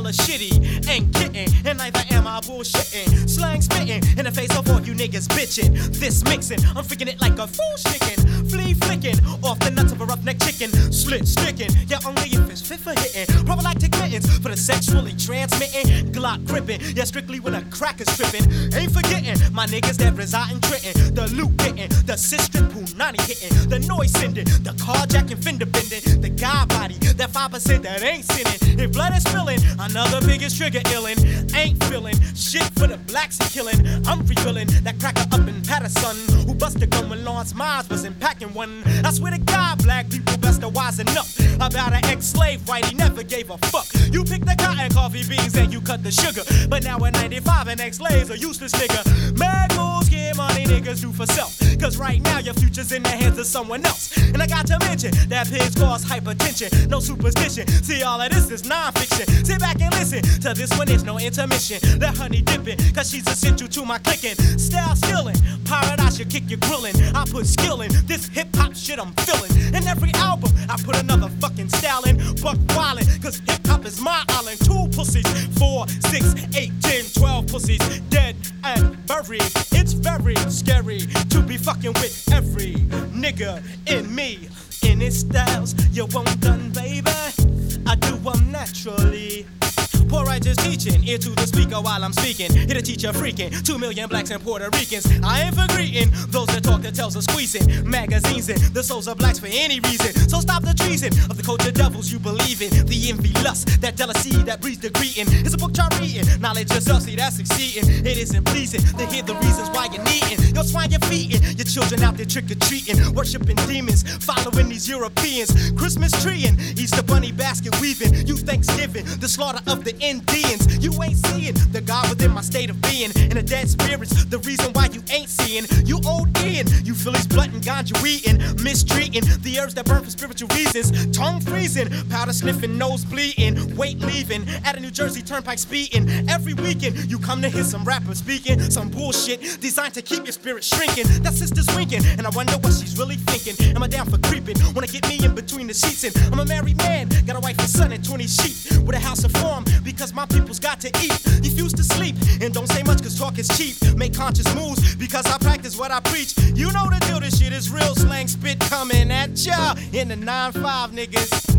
hella shitty. Ain't kidding, and neither am I bullshitting. Slang spitting in the face of all you niggas bitching. This mixing, I'm freaking it like a fool chicken. Flea flicking off the nuts of a roughneck chicken. Slit sticking, yeah, only if it's fit for hitting. Prophylactic mittens for the sexually transmitting. Glock gripping, yeah, strictly when a crack is tripping. Ain't forgetting my niggas that reside in Trenton. The loot getting, the sister punani hitting. The noise sending, the carjacking, fender bending. The guy body, that 5% that ain't sinning. If blood is spilling, another biggest trigger illin'. Ain't feeling shit for the blacks he killing. I'm refilling that cracker up in Patterson, who busted a gun when Lawrence Myers was packing one. I swear to God, black people best to wisen up about an ex-slave right, he never gave a fuck. You pick the cotton coffee beans and you cut the sugar, but now in 95 an ex-slave's a useless nigga. Mad moves get money niggas do for self, cause right now your future's in the hands of someone else. And I got to mention that pigs cause hypertension, no superstition. See, all of this is non-fiction. Sit back and listen to this one, there's no intermission. The honey dipping, cause she's essential to my clicking. Style skilling, pirate I should kick your grillin'. I put skill in this hip-hop shit I'm feeling. In every album I put another fucking style in. Buck wildin', cause hip-hop is my island. 2 pussies, 4, 6, 8, 10, 12 pussies, dead and buried. It's very scary to be fucking with every nigga in me. In his styles, you won't done, baby. I do them naturally. Poor righteous teaching, ear to the speaker while I'm speaking. Here to teach a freaking 2 million blacks and Puerto Ricans. I ain't for greeting those that talk that tells us squeezing magazines and the souls of blacks for any reason. So stop the treason of the culture devils you believe in. The envy, lust, that jealousy that breeds the greeting. It's a book try reading, knowledge yourself, see that's succeeding. It isn't pleasing to hear the reasons why you're needing. Your swine you're feeding, your children out there trick-or-treating, worshiping demons, following these Europeans. Christmas treeing, Easter bunny basket weaving. You Thanksgiving, the slaughter of the Indians. You ain't seeing the God within my state of being, and the dead spirits, the reason why you ain't seeing. You old Ian, you Phillies blunt and ganja eating, mistreating the herbs that burn for spiritual reasons. Tongue freezing, powder sniffing, nose bleeding, weight leaving at a New Jersey turnpike speeding. Every weekend you come to hear some rapper speaking some bullshit designed to keep your spirit shrinking. That sister's winking, and I wonder what she's really thinking. Am I down for creeping? Wanna get me in between the sheets? And I'm a married man, got a wife and son and 20 sheep with a house of farm, because my people's got to eat. Refuse to sleep and don't say much cause talk is cheap. Make conscious moves because I practice what I preach. You know the deal, this shit is real. Slang spit coming at ya in the 9-5 niggas.